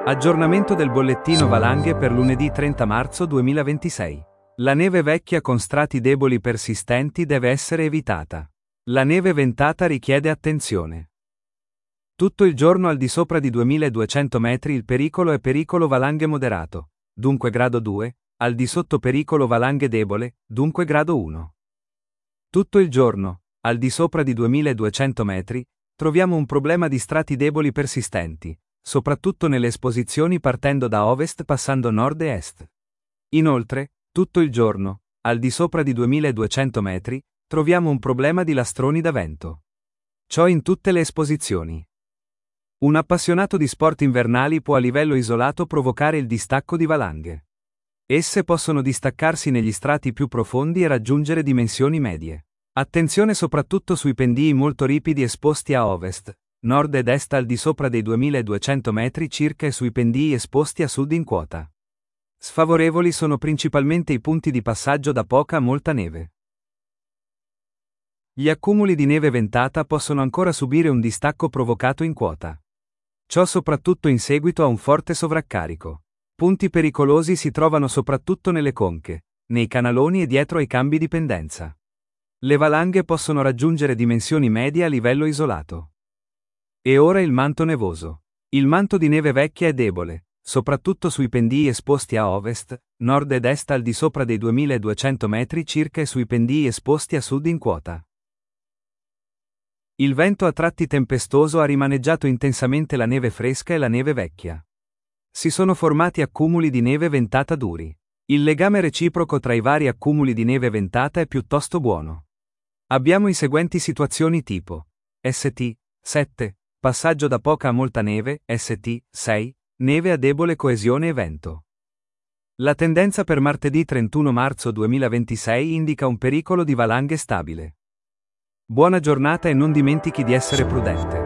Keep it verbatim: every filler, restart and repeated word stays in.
Aggiornamento del bollettino valanghe per lunedì trenta marzo duemilaventisei. La neve vecchia con strati deboli persistenti deve essere evitata. La neve ventata richiede attenzione. Tutto il giorno al di sopra di duemiladuecento metri il pericolo è pericolo valanghe moderato, dunque grado due, al di sotto pericolo valanghe debole, dunque grado uno. Tutto il giorno, al di sopra di duemiladuecento metri, troviamo un problema di strati deboli persistenti, soprattutto nelle esposizioni partendo da ovest passando nord e est. Inoltre, tutto il giorno, al di sopra di duemiladuecento metri, troviamo un problema di lastroni da vento. Ciò in tutte le esposizioni. Un appassionato di sport invernali può a livello isolato provocare il distacco di valanghe. Esse possono distaccarsi negli strati più profondi e raggiungere dimensioni medie. Attenzione soprattutto sui pendii molto ripidi esposti a ovest, nord ed est al di sopra dei duemiladuecento metri circa e sui pendii esposti a sud in quota. Sfavorevoli sono principalmente i punti di passaggio da poca a molta neve. Gli accumuli di neve ventata possono ancora subire un distacco provocato in quota. Ciò soprattutto in seguito a un forte sovraccarico. Punti pericolosi si trovano soprattutto nelle conche, nei canaloni e dietro ai cambi di pendenza. Le valanghe possono raggiungere dimensioni medie a livello isolato. E ora il manto nevoso. Il manto di neve vecchia è debole, soprattutto sui pendii esposti a ovest, nord ed est al di sopra dei duemiladuecento metri circa e sui pendii esposti a sud in quota. Il vento a tratti tempestoso ha rimaneggiato intensamente la neve fresca e la neve vecchia. Si sono formati accumuli di neve ventata duri. Il legame reciproco tra i vari accumuli di neve ventata è piuttosto buono. Abbiamo i seguenti situazioni tipo S T sette, passaggio da poca a molta neve, S T sei, neve a debole coesione e vento. La tendenza per martedì trentuno marzo duemilaventisei indica un pericolo di valanghe stabile. Buona giornata e non dimentichi di essere prudente.